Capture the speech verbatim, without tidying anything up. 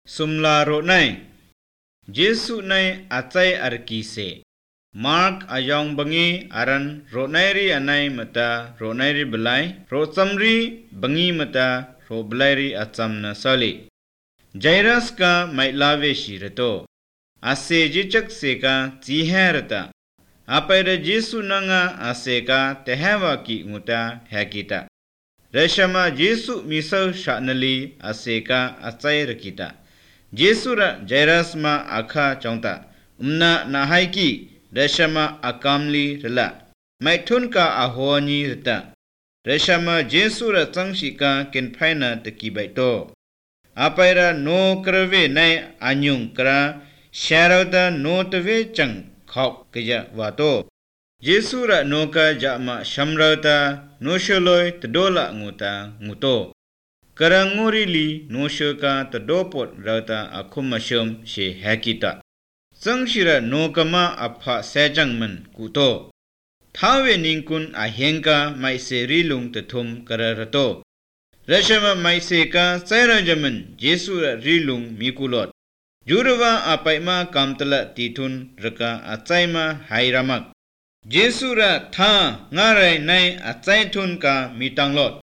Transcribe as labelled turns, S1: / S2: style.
S1: Sumla Ronai Jesu nai acai arkise Mark ayong bangi aran ronairi anai mata ronairi belai rocamri bangi mata ro belairi acam na sali Jairus ka mailave shirato ase jicak seka jiherata apaira Jesu nanga aseka tehewa ki nguta hakita Reshama Jesu misal shanali aseka acai rakita Jesu ra Jairus ma akha chongta umna nahaiki Reshama akamli rela maithun ka ahoni rita Reshama Jesu ra changshika kenphaina takibaito apaira no krave nai anyung kra sharauda no tave chang khok kaya wato Jesu ra no ka jama shamrauda no sholoi tdola nguta nguto Karangurili no shoka tdopot rauta akumashum she hakita Sangshira no kama apha sajangman kuto Thawe ningkun ahenka maise rilung tathum kararato Rashama maise ka sairajaman Jesu ra rilung mikulot Jurava apaima kamtala tithun raka achaima hairamak Jesu ra tha ngarai nai achaithun ka mitanglot